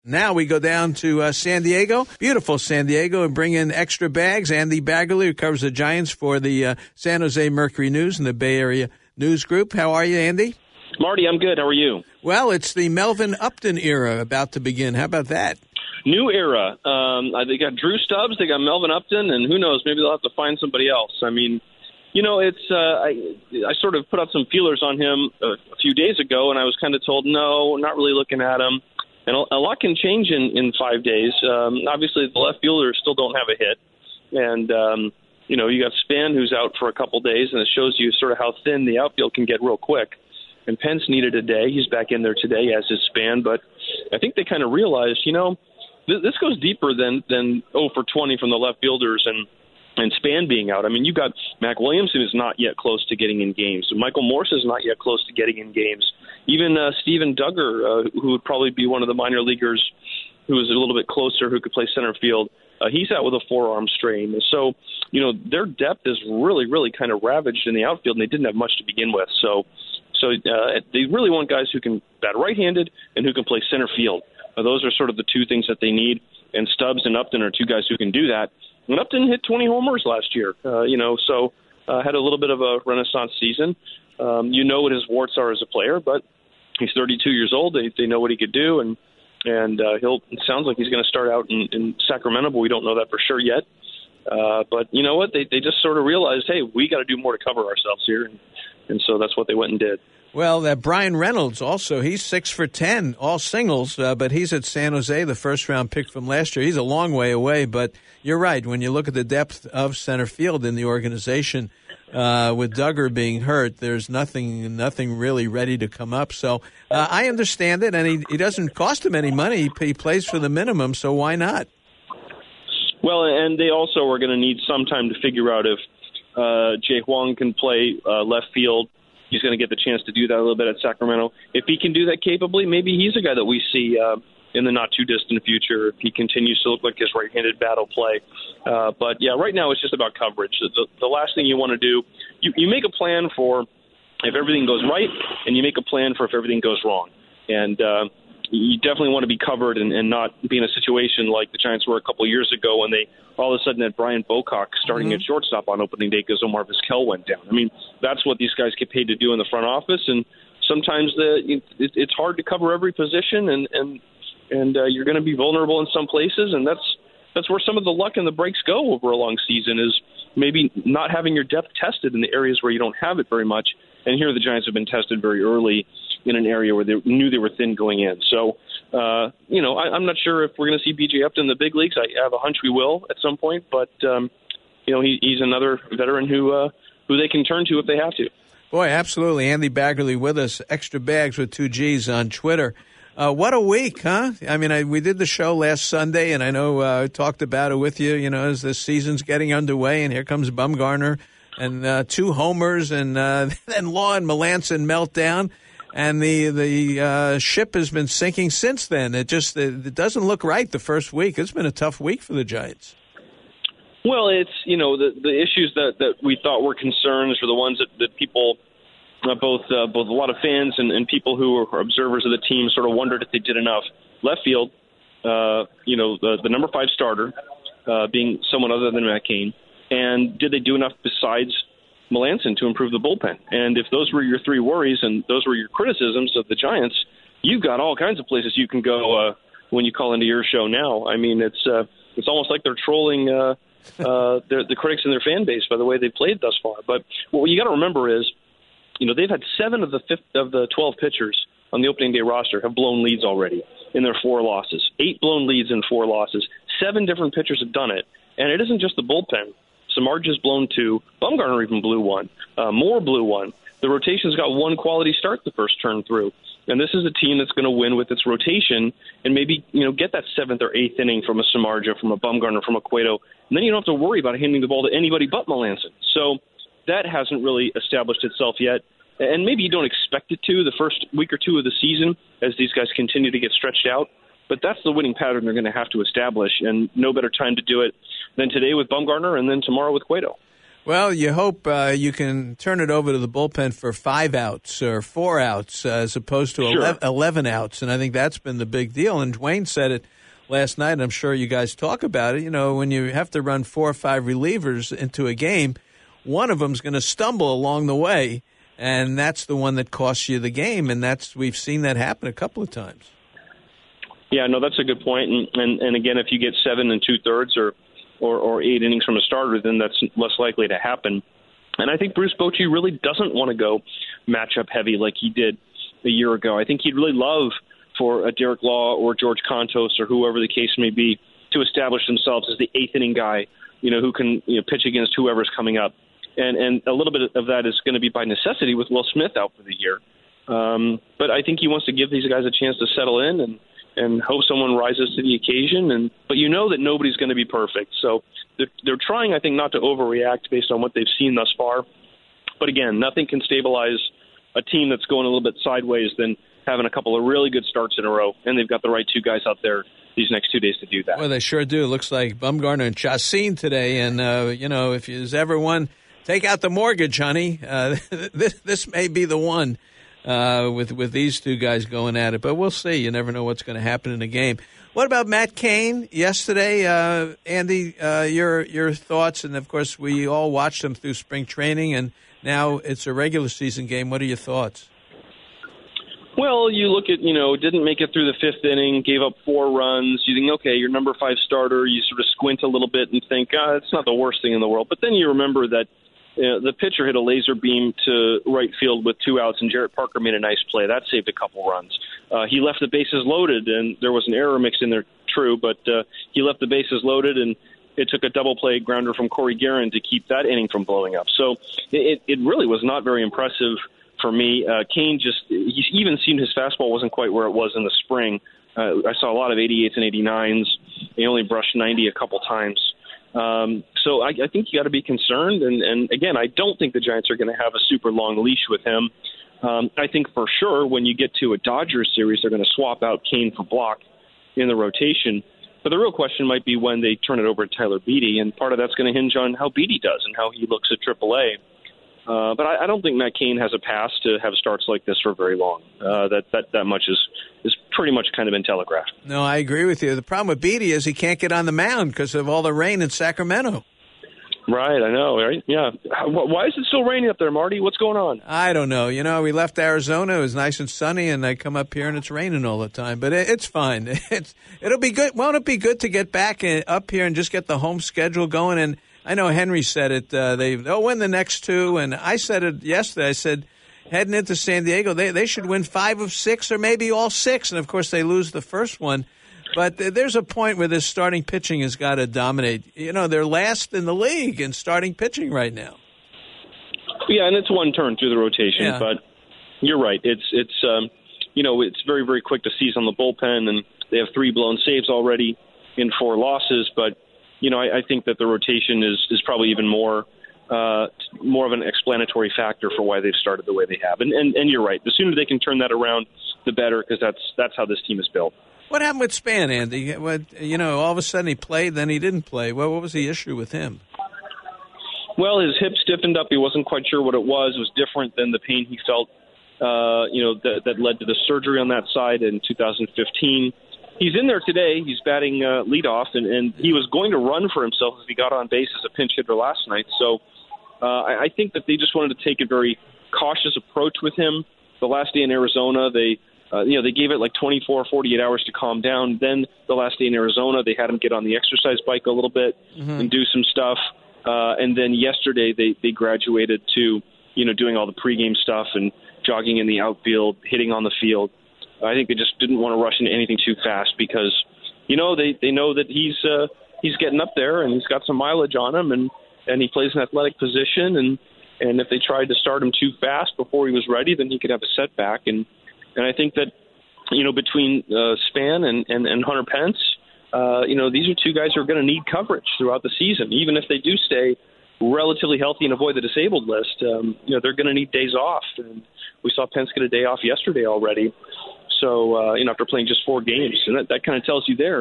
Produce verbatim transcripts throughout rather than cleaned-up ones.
Now we go down to uh, San Diego, beautiful San Diego, and bring in extra bags. Andy Baggerly, who covers the Giants for the uh, San Jose Mercury News and the Bay Area News Group. How are you, Andy? Marty, I'm good. How are you? Well, it's the Melvin Upton era about to begin. How about that? New era. Um, they got Drew Stubbs, they got Melvin Upton, and who knows, maybe they'll have to find somebody else. I mean, you know, it's uh, I, I sort of put out some feelers on him a, a few days ago, and I was kind of told, no, not really looking at him. And a lot can change in, in five days. Um, obviously, the left fielders still don't have a hit. And, um, you know, you got Span, who's out for a couple days, and it shows you sort of how thin the outfield can get real quick. And Pence needed a day. He's back in there today, as is Span. But I think they kind of realized, you know, th- this goes deeper than, than oh for twenty from the left fielders and, and Span being out. I mean, you got Mac Williamson is not yet close to getting in games. Michael Morse is not yet close to getting in games. Even uh, Steven Duggar, uh, who would probably be one of the minor leaguers who is a little bit closer, who could play center field, uh, he's out with a forearm strain. So, you know, their depth is really, really kind of ravaged in the outfield, and they didn't have much to begin with. So, so uh, they really want guys who can bat right-handed and who can play center field. Uh, those are sort of the two things that they need, and Stubbs and Upton are two guys who can do that. And Upton hit twenty homers last year, uh, you know, so uh, had a little bit of a renaissance season. Um, you know what his warts are as a player, but he's thirty-two years old. They they know what he could do, and and uh, he'll. It sounds like he's going to start out in, in Sacramento, but we don't know that for sure yet. Uh, but you know what? They they just sort of realized, hey, we got to do more to cover ourselves here, and, and so that's what they went and did. Well, uh, Brian Reynolds also, he's six for ten, all singles, uh, but he's at San Jose, the first-round pick from last year. He's a long way away, but you're right. When you look at the depth of center field in the organization, uh, with Duggar being hurt, there's nothing nothing really ready to come up. So uh, I understand it, and he, he doesn't cost him any money. He, he plays for the minimum, so why not? Well, and they also are going to need some time to figure out if uh, Jay Huang can play uh, left field. He's going to get the chance to do that a little bit at Sacramento. If he can do that capably, maybe he's a guy that we see uh, in the not-too-distant future if he continues to look like his right-handed bat will play. Uh, but, yeah, right now it's just about coverage. The, the last thing you want to do, you, you make a plan for if everything goes right, and you make a plan for if everything goes wrong. And uh, you definitely want to be covered and, and not be in a situation like the Giants were a couple of years ago when they all of a sudden had Brian Bocock starting mm-hmm. at shortstop on opening day because Omar Vizquel went down. I mean, that's what these guys get paid to do in the front office, and sometimes the, it, it's hard to cover every position, and and and uh, you're going to be vulnerable in some places, and that's that's where some of the luck and the breaks go over a long season is maybe not having your depth tested in the areas where you don't have it very much. And here the Giants have been tested very early in an area where they knew they were thin going in. So, uh, you know, I, I'm not sure if we're going to see B J Upton in the big leagues. I have a hunch we will at some point, but, um, you know, he, he's another veteran who uh, who they can turn to if they have to. Boy, absolutely. Andy Baggerly with us, Extra Bags with two G's on Twitter. Uh, what a week, huh? I mean, I, we did the show last Sunday, and I know uh, I talked about it with you, you know, as the season's getting underway, and here comes Bumgarner and uh, two homers, and uh, then Law and Melanson meltdown. And the the uh, ship has been sinking since then. It just it, it doesn't look right the first week. It's been a tough week for the Giants. Well, it's, you know, the the issues that, that we thought were concerns are the ones that, that people, uh, both uh, both a lot of fans and, and people who are observers of the team sort of wondered if they did enough. Left field, uh, you know, the, the number five starter uh, being someone other than Matt Cain. And did they do enough besides Melanson to improve the bullpen? And if those were your three worries and those were your criticisms of the Giants, you've got all kinds of places you can go uh, when you call into your show now. I mean, it's uh, it's almost like they're trolling uh, uh, their, the critics and their fan base by the way they played thus far. But what you got to remember is, you know, they've had seven of the fifth, of the twelve pitchers on the opening day roster have blown leads already in their four losses. Eight blown leads in four losses. Seven different pitchers have done it, and it isn't just the bullpen. Samardzija's blown two. Bumgarner even blew one. Uh, Moore blew one. The rotation's got one quality start the first turn through. And this is a team that's going to win with its rotation and maybe, you know, get that seventh or eighth inning from a Samardzija, from a Bumgarner, from a Cueto. And then you don't have to worry about handing the ball to anybody but Melanson. So that hasn't really established itself yet. And maybe you don't expect it to the first week or two of the season as these guys continue to get stretched out. But that's the winning pattern they're going to have to establish, and no better time to do it than today with Bumgarner and then tomorrow with Cueto. Well, you hope uh, you can turn it over to the bullpen for five outs or four outs uh, as opposed to Sure. eleven outs, and I think that's been the big deal. And Dwayne said it last night, and I'm sure you guys talk about it. You know, when you have to run four or five relievers into a game, one of them's going to stumble along the way, and that's the one that costs you the game, and that's we've seen that happen a couple of times. Yeah, no, that's a good point. And, and, and again, if you get seven and two-thirds or, or, or eight innings from a starter, then that's less likely to happen. And I think Bruce Bochy really doesn't want to go matchup heavy like he did a year ago. I think he'd really love for a Derek Law or George Kontos or whoever the case may be to establish themselves as the eighth inning guy, you know, who can you know, pitch against whoever's coming up. And, and a little bit of that is going to be by necessity with Will Smith out for the year. Um, but I think he wants to give these guys a chance to settle in and, and hope someone rises to the occasion. And but you know that nobody's going to be perfect. So they're, they're trying, I think, not to overreact based on what they've seen thus far. But again, nothing can stabilize a team that's going a little bit sideways than having a couple of really good starts in a row. And they've got the right two guys out there these next two days to do that. Well, they sure do. It looks like Bumgarner and Chacin today. And, uh, you know, if there's ever one, take out the mortgage, honey. Uh, this, this may be the one. Uh, with with these two guys going at it. But we'll see. You never know what's going to happen in a game. What about Matt Cain yesterday? Uh, Andy, uh, your your thoughts? And, of course, we all watched him through spring training, and now it's a regular season game. What are your thoughts? Well, you look at, you know, didn't make it through the fifth inning, gave up four runs. You think, okay, your number five starter, you sort of squint a little bit and think, ah, it's not the worst thing in the world. But then you remember that You know, the pitcher hit a laser beam to right field with two outs, and Jarrett Parker made a nice play. That saved a couple runs. Uh, he left the bases loaded, and there was an error mixed in there, true, but uh, he left the bases loaded, and it took a double play grounder from Corey Guerin to keep that inning from blowing up. So it, it really was not very impressive for me. Uh, Cain just, he even seemed his fastball wasn't quite where it was in the spring. Uh, I saw a lot of eighty-eights and eighty-nines. He only brushed ninety a couple times. Um, so I, I think you got to be concerned. And, and again, I don't think the Giants are going to have a super long leash with him. Um, I think for sure when you get to a Dodgers series, they're going to swap out Cain for Block in the rotation. But the real question might be when they turn it over to Tyler Beede, and part of that's going to hinge on how Beede does and how he looks at triple A. Uh, but I, I don't think Matt Cain has a pass to have starts like this for very long. Uh, that, that that much is is pretty much kind of been telegraphed. No, I agree with you. The problem with Beede is he can't get on the mound because of all the rain in Sacramento. Right, I know, right? Yeah. Why is it still raining up there, Marty? What's going on? I don't know. You know, we left Arizona. It was nice and sunny, and I come up here, and it's raining all the time. But it, it's fine. It's It'll be good. Won't it be good to get back in, up here and just get the home schedule going? And I know Henry said it. Uh, they, they'll win the next two. And I said it yesterday. I said, heading into San Diego, they, they should win five of six or maybe all six. And, of course, they lose the first one. But there's a point where this starting pitching has got to dominate. You know, they're last in the league in starting pitching right now. Yeah, and it's one turn through the rotation. Yeah. But you're right. It's, it's um, you know, it's very, very quick to seize on the bullpen, and they have three blown saves already in four losses. But, you know, I, I think that the rotation is, is probably even more uh, more of an explanatory factor for why they've started the way they have. And, and, and you're right. The sooner they can turn that around, the better, because that's, that's how this team is built. What happened with Span, Andy? What, you know, all of a sudden he played, then he didn't play. What, what was the issue with him? Well, his hip stiffened up. He wasn't quite sure what it was. It was different than the pain he felt, uh, you know, that, that led to the surgery on that side in two thousand fifteen. He's in there today. He's batting uh, leadoff, and, and he was going to run for himself if he got on base as a pinch hitter last night. So uh, I, I think that they just wanted to take a very cautious approach with him. The last day in Arizona, they Uh, you know, they gave it like twenty-four, forty-eight hours to calm down. Then the last day in Arizona, they had him get on the exercise bike a little bit mm-hmm. and do some stuff. Uh, and then yesterday, they, they graduated to, you know, doing all the pregame stuff and jogging in the outfield, hitting on the field. I think they just didn't want to rush into anything too fast because, you know, they, they know that he's uh, he's getting up there and he's got some mileage on him, and, and he plays an athletic position. And, and if they tried to start him too fast before he was ready, then he could have a setback. And And I think that, you know, between uh, Span and, and, and Hunter Pence, uh, you know, these are two guys who are going to need coverage throughout the season. Even if they do stay relatively healthy and avoid the disabled list, um, you know, they're going to need days off. And we saw Pence get a day off yesterday already. So, uh, you know, after playing just four games. And that, that kind of tells you there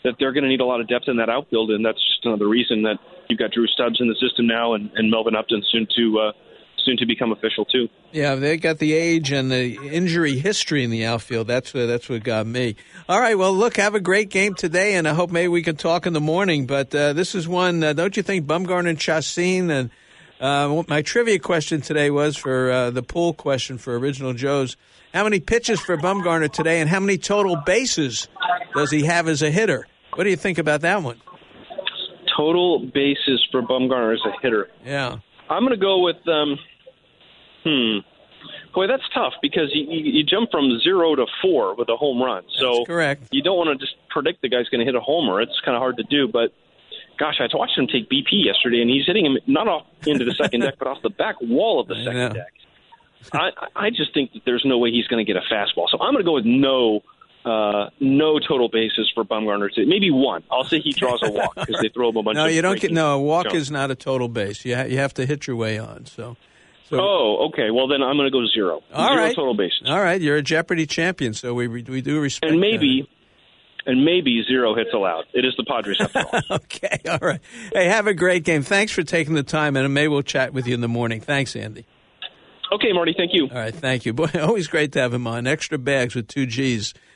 that they're going to need a lot of depth in that outfield, and that's just another reason that you've got Drew Stubbs in the system now, and, and Melvin Upton soon to uh, soon to become official too. Yeah, they got the age and the injury history in the outfield. That's what that's what got me. All right, well, look, have a great game today, and I hope maybe we can talk in the morning. But uh, this is one, uh, don't you think, Bumgarner and Chacin? And uh, my trivia question today was for uh, the pool question for Original Joe's. How many pitches for Bumgarner today, and how many total bases does he have as a hitter? What do you think about that one? Total bases for Bumgarner as a hitter. Yeah. I'm going to go with, um, hmm, boy, that's tough because you, you, you jump from zero to four with a home run. So that's correct. You don't want to just predict the guy's going to hit a homer. It's kind of hard to do, but gosh, I watched him take B P yesterday, and he's hitting him not off into the second deck, but off the back wall of the second know. deck. I, I just think that there's no way he's going to get a fastball. So I'm going to go with no uh, no total bases for Bumgarner. Maybe one. I'll say he draws a walk because they throw him a bunch no, of you don't get No, a walk jumps. is not a total base. You, ha- you have to hit your way on. So, so Oh, okay. Well, then I'm going to go zero. All zero right. total bases. All right. You're a Jeopardy champion, so we we do respect And maybe, that. and maybe zero hits allowed. It is the Padres after all. Okay. All right. Hey, have a great game. Thanks for taking the time, and maybe we'll chat with you in the morning. Thanks, Andy. Okay, Marty. Thank you. All right. Thank you. Boy, always great to have him on. Extra bags with two G's.